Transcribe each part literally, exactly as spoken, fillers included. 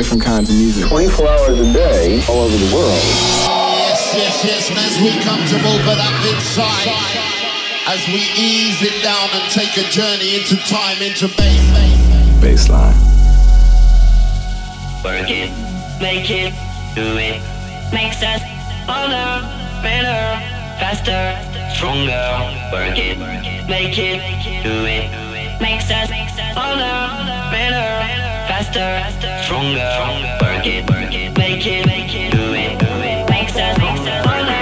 different kinds of music. twenty-four hours a day, all over the world. Yes, yes, yes, and as we come to open up inside, as we ease it down and take a journey into time, into bass. Baseline. Work it, make it, do it. Makes us older, better, faster, stronger. Work it, make it, do it. Makes us older, better, faster, stronger. Work it, make it, do it. Makes us older.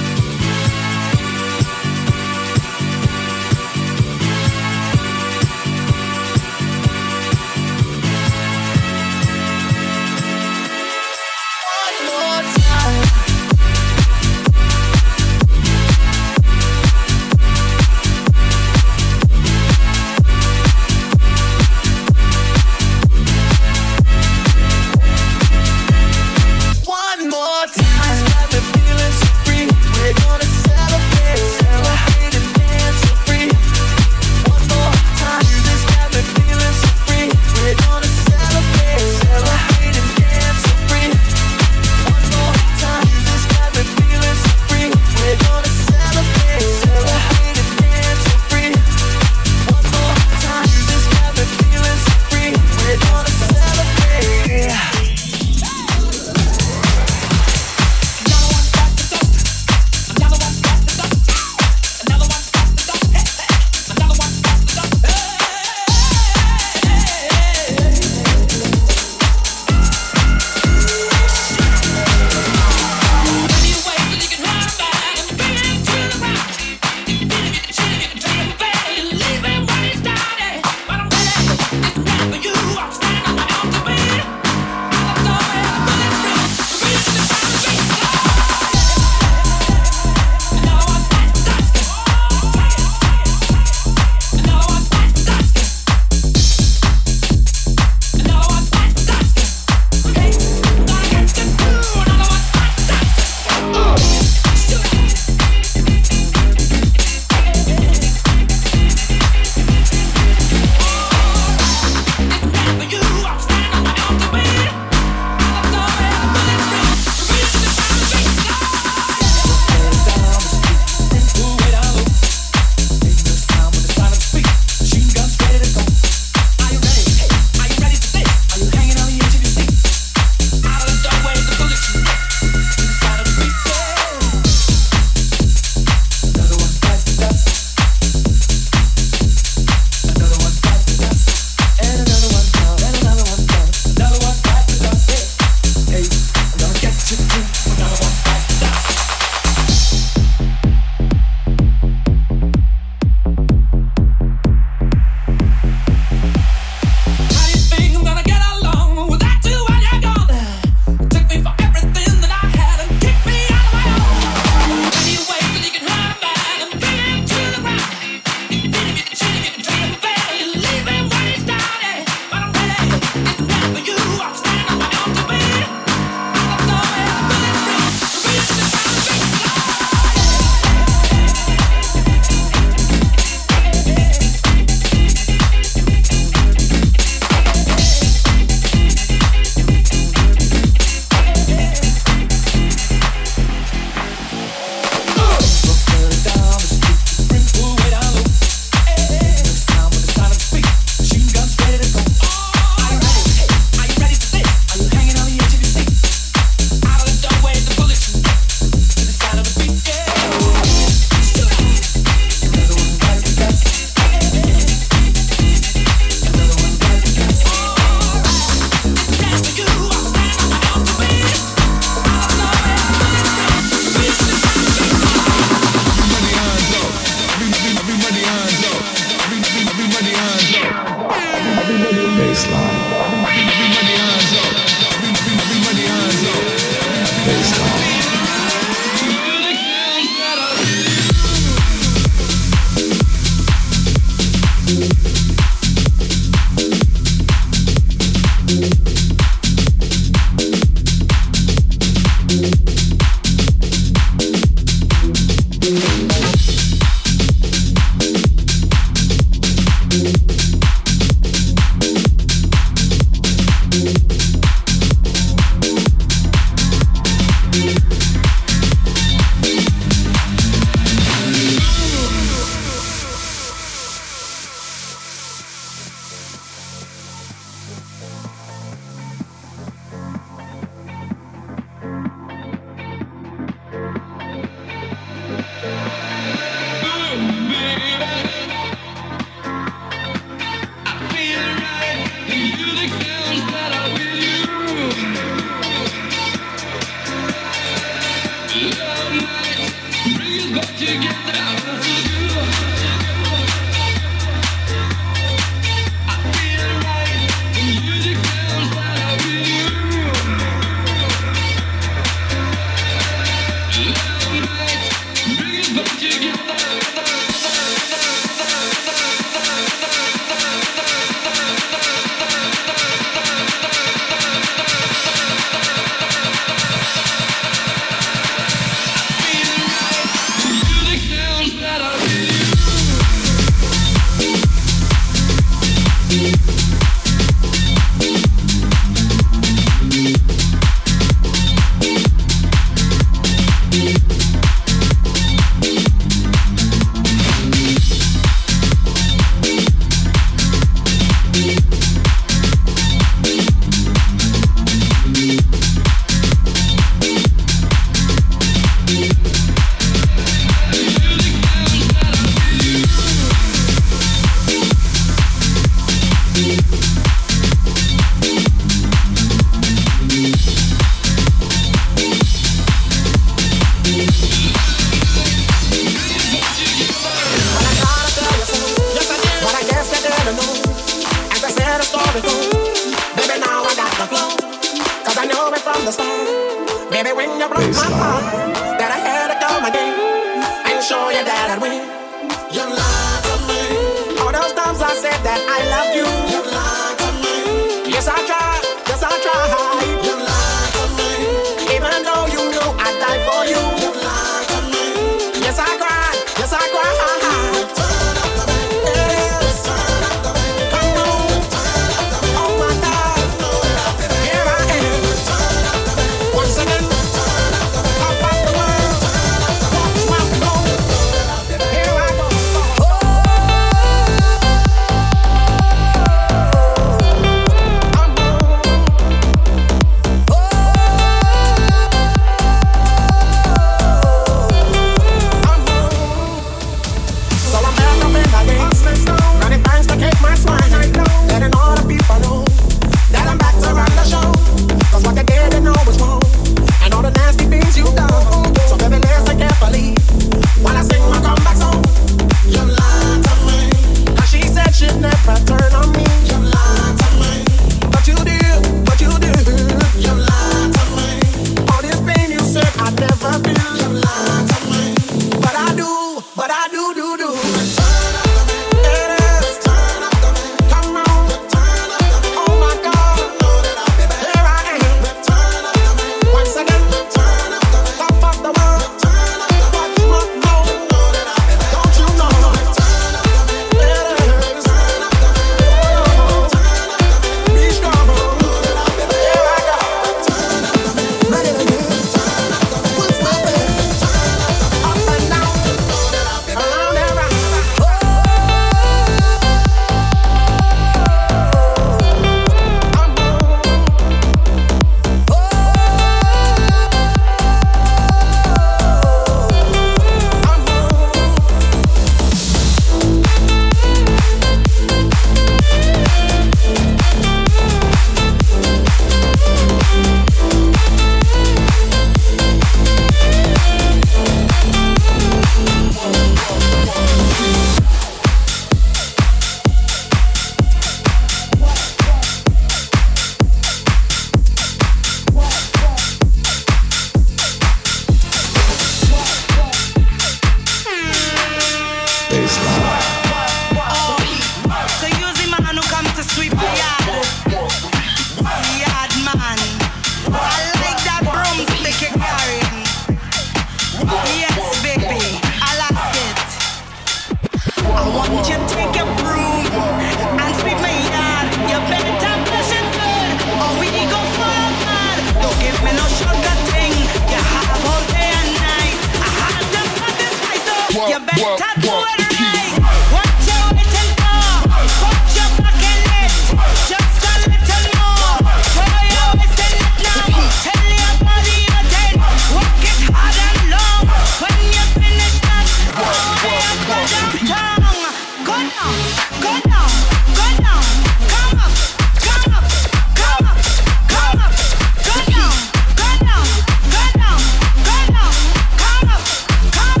Come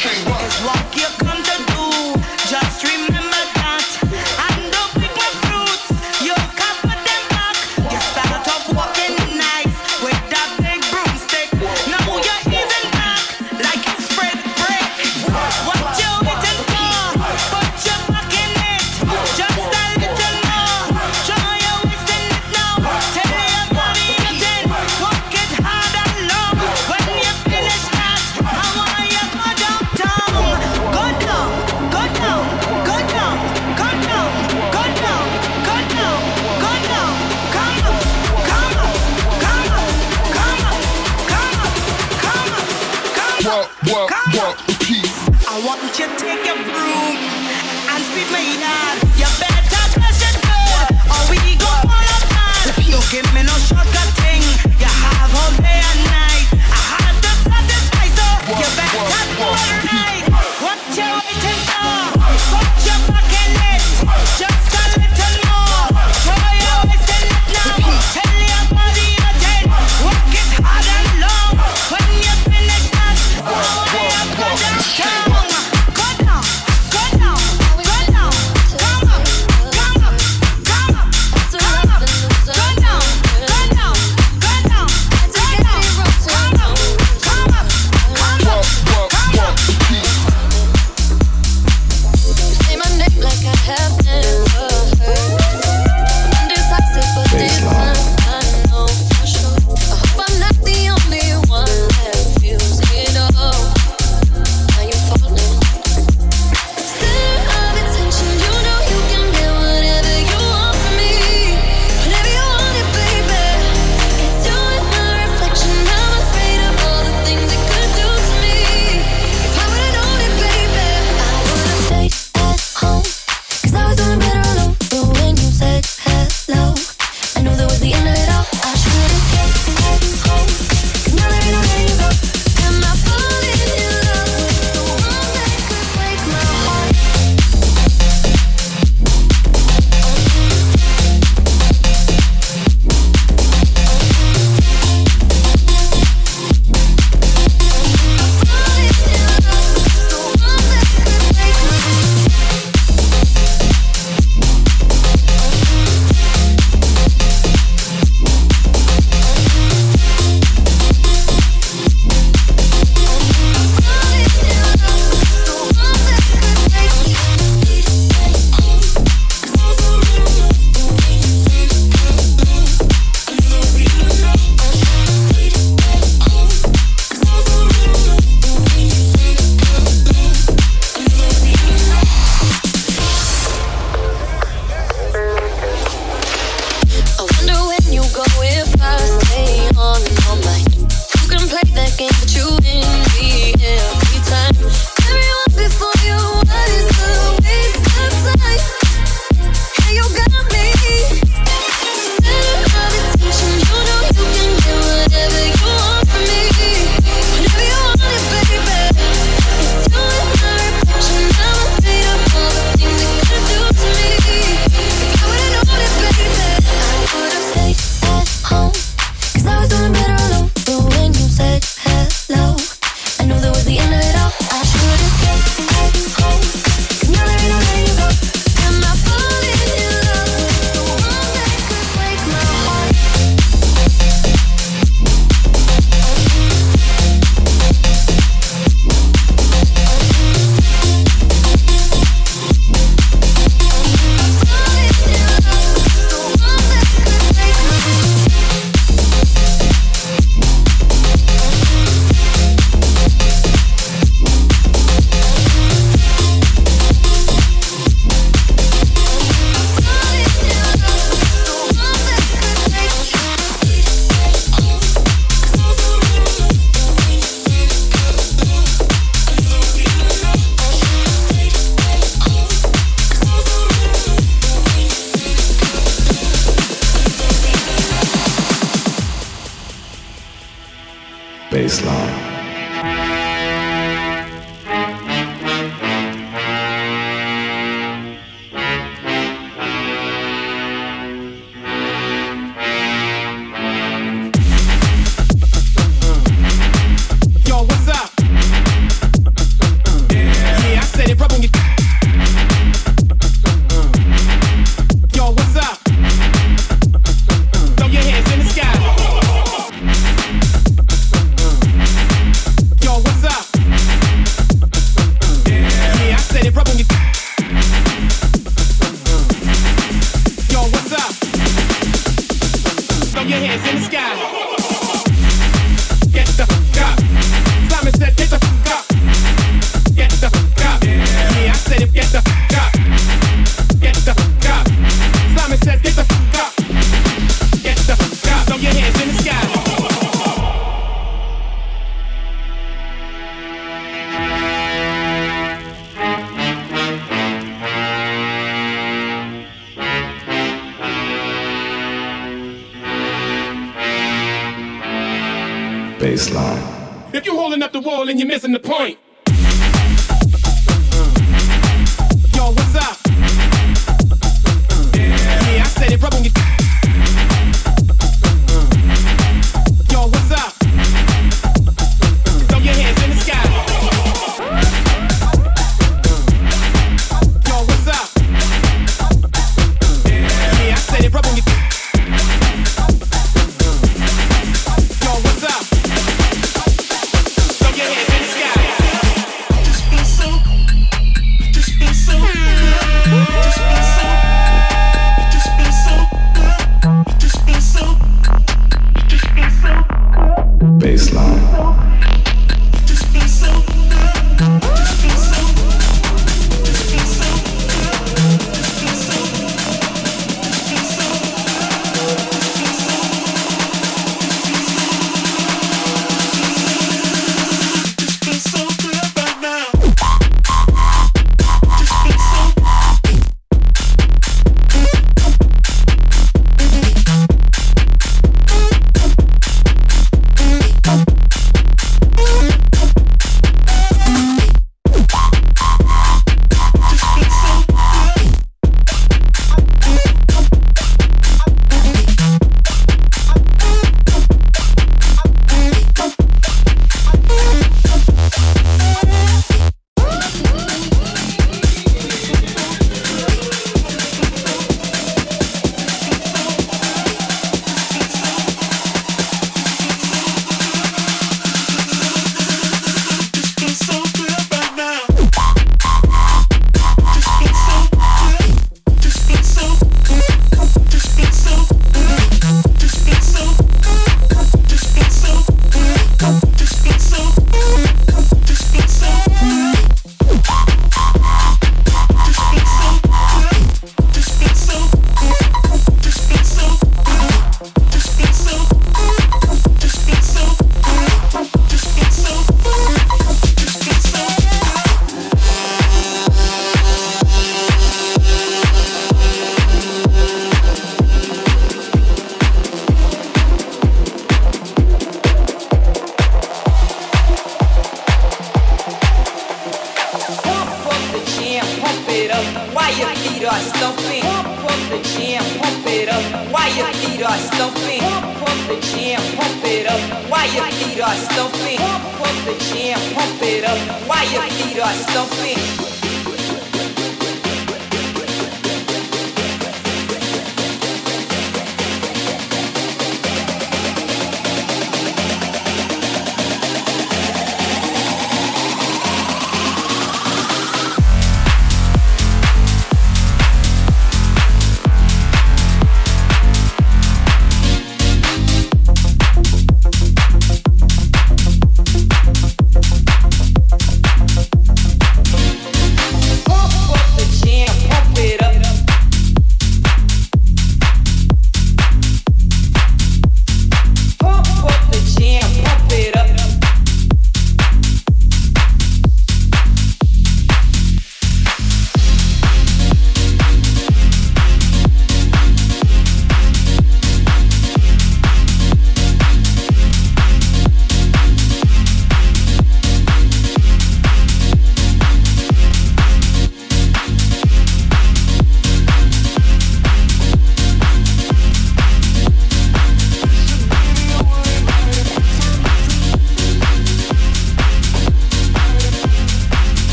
baseline. Yo, what's up? Baseline. If you're holding up the wall and you're missing the point. Yo, what's up? Yeah, I said it, rub on your. Yo, what's up? Throw your hands in the sky. Yo, what's up? Yeah, I said it, rub on your. Yo, what's up? Throw your hands in the sky. Just feel so, just feel so, just feel so, just feel so, just feel so, just feel so. Baseline. Just feel so, just feel so, just feel so, just feel so, just feel so, just feel so good right now. Just feel so.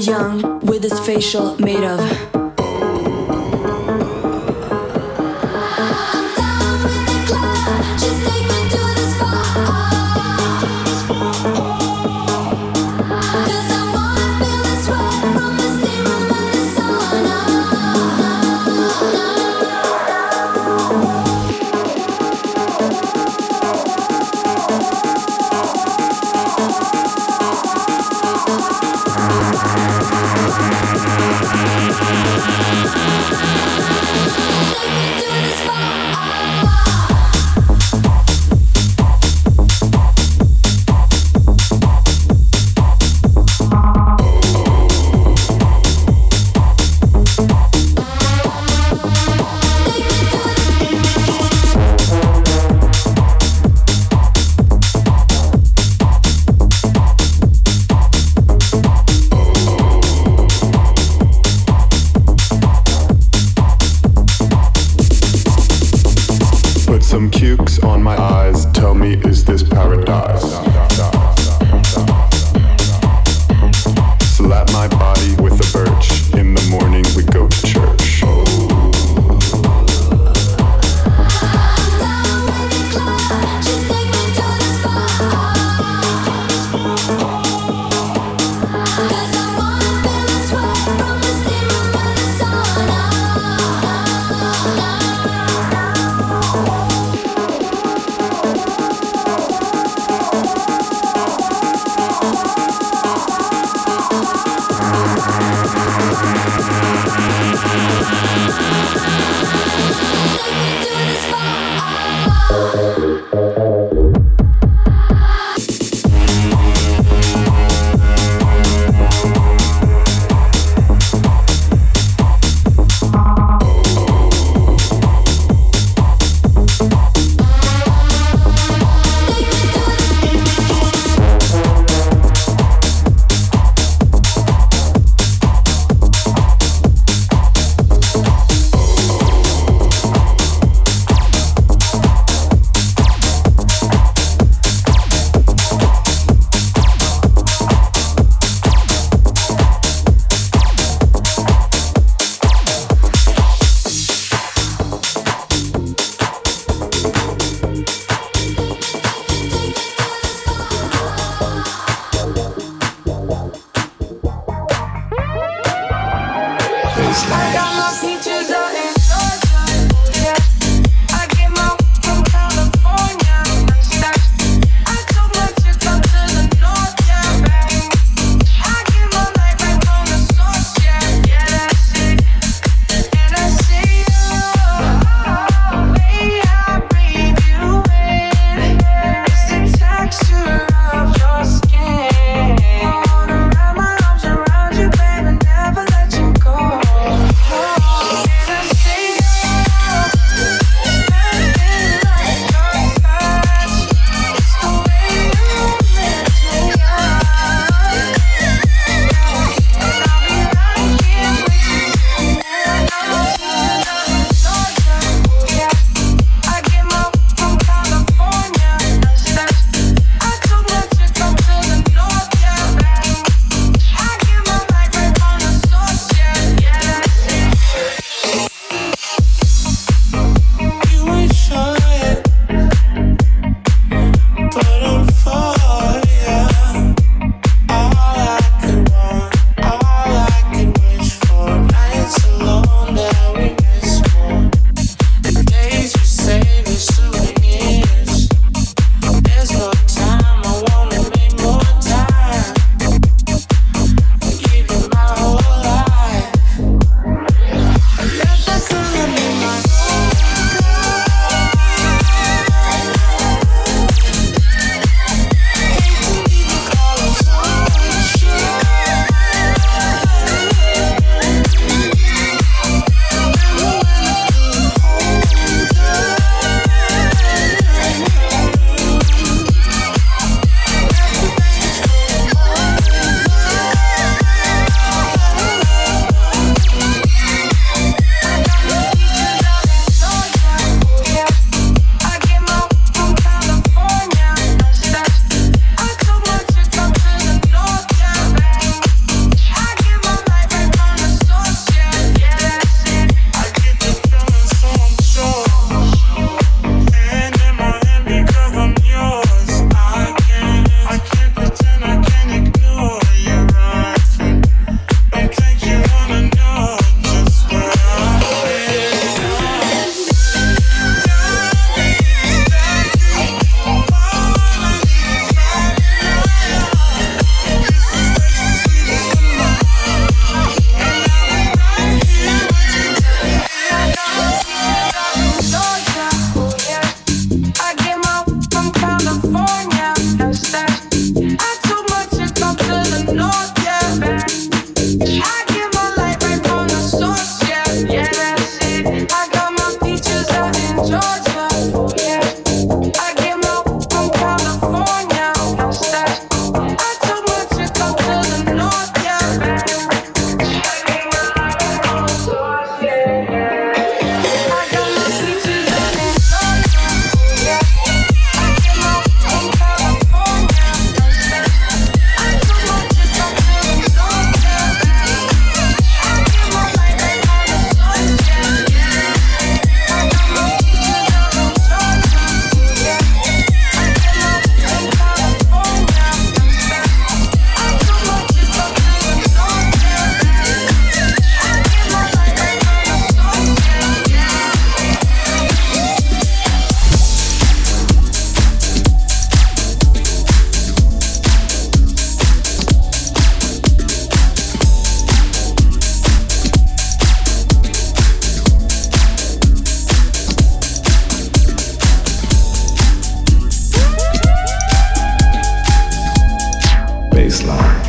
young with his facial made of. We'll be right back. Baseline.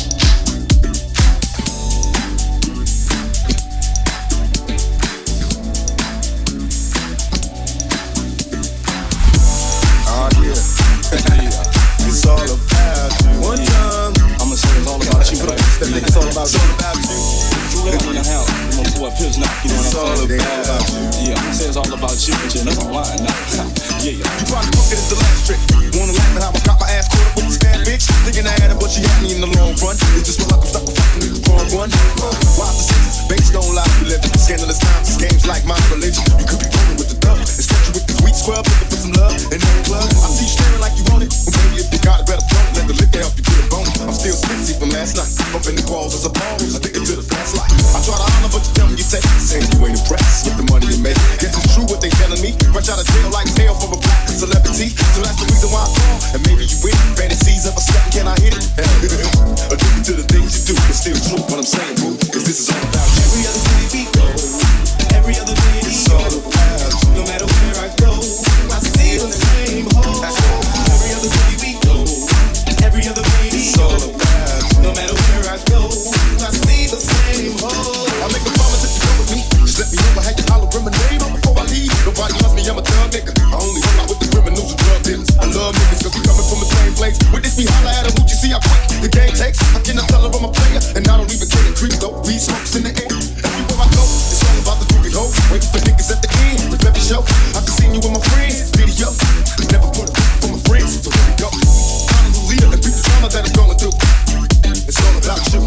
Oh yeah. It's all about you. One time. I'ma say it's all about you. That nigga's all about you. It's all about you. True love in the house. I'm gonna pour a pills now. You know what I'm saying? It's all about you. Yeah, I'ma say it's all about you, but you know I'm lying now. Yeah, yeah. You probably book it as the last trick. Wanna laugh at how I got my ass caught up with this bad bitch? Thinking I had it, but she had me in the long run. It's just what I can stop fucking with the wrong one. Why the cities? Banks don't lie. We live in scandalous times. This game's like my religion. You could be rolling with the dub. Instead you with the sweet scrub, looking for some love in the club. I see you staring like you want it. Well, baby, if you got it, better don't let the liquor help you get a bone. I'm still tipsy from last night. Bumping the walls as a pose. Addicted to the fast life. I try to honor, but you tell me you take it. Saying you ain't impressed with the money you make. Guess it's true what they telling me. Rush out of jail like hell for a black celebrity. So that's the reason why I call. And maybe you win. Fantasies of a second, can I hit it? Addicted to the things you do, but still true. What I'm saying, boo, is this is all about you. Every other city we go, every other day it's all about you. No matter where I go, I see the same hole. Every other city we go, every other day it's all about you. No matter where I go, I see the same hole. I make a promise if you go with me, just let me know I had you hollering my name out before I leave. Nobody loves me, I'm a thug nigga. I only hang out with the criminals and drug dealers. I love niggas cause we coming from the same place. With this we holla at them, who you see I quick the game takes. I cannot tell her I'm a player, and I don't even care to creep though. Weed smokes in the air. Everywhere I go, it's all about the groovy hoe. Waiting for niggas at the end, the every show. I can see you with my friends, video. Never put a for my friends, so here we go. I'm the leader and beat the drama that I'm going through. It's all about you.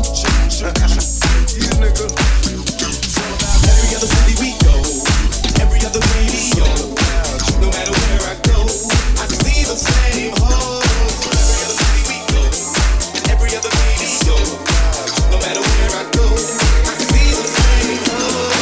Yeah, nigga. It's all about every other city we go, every other radio. No matter where I go, I see the same hole. Every other city we go, every other radio. No matter where I go, I see the same hole.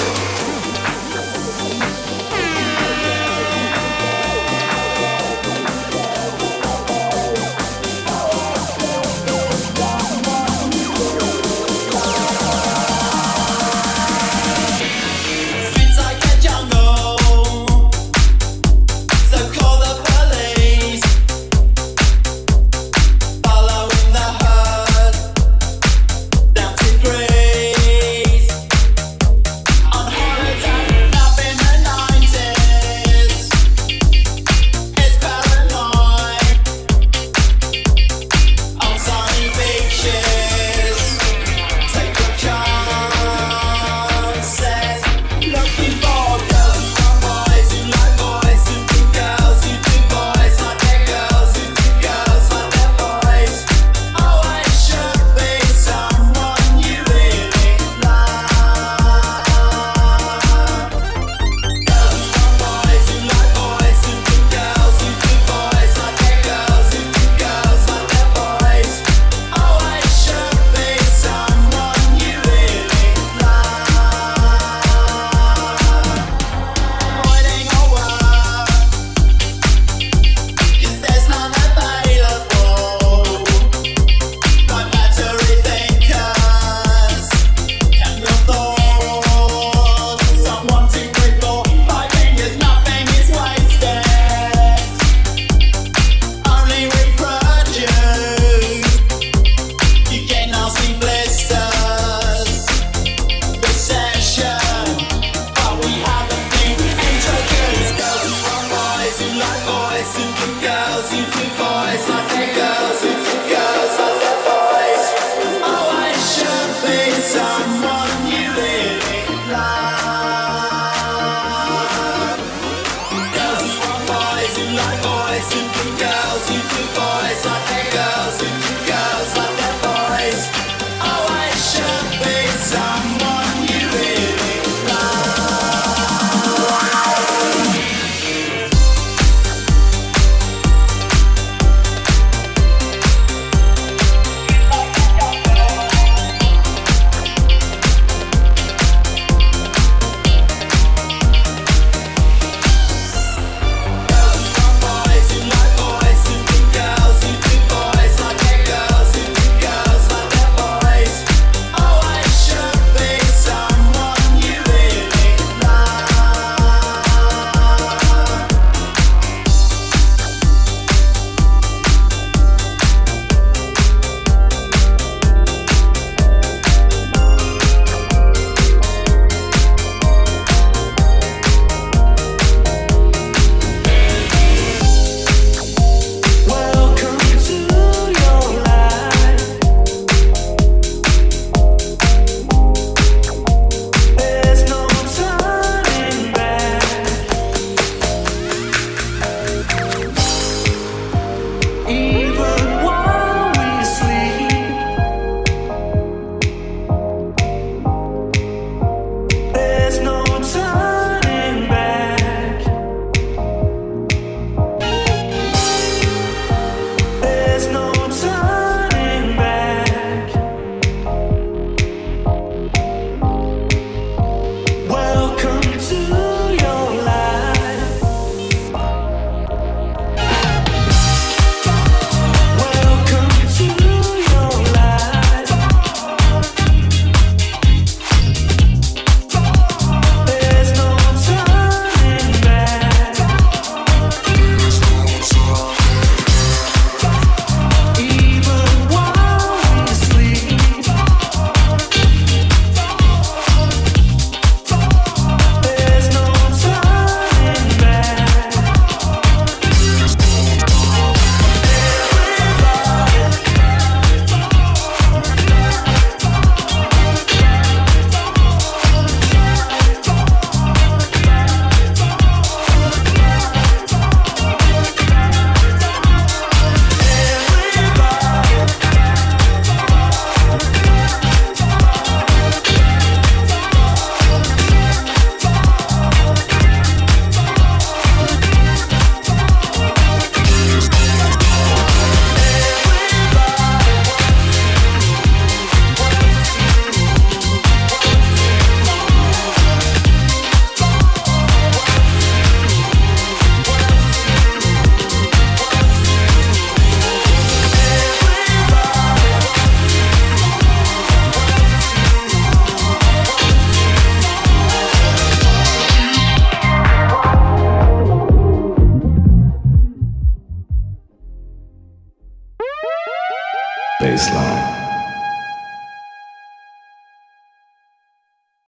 baseline.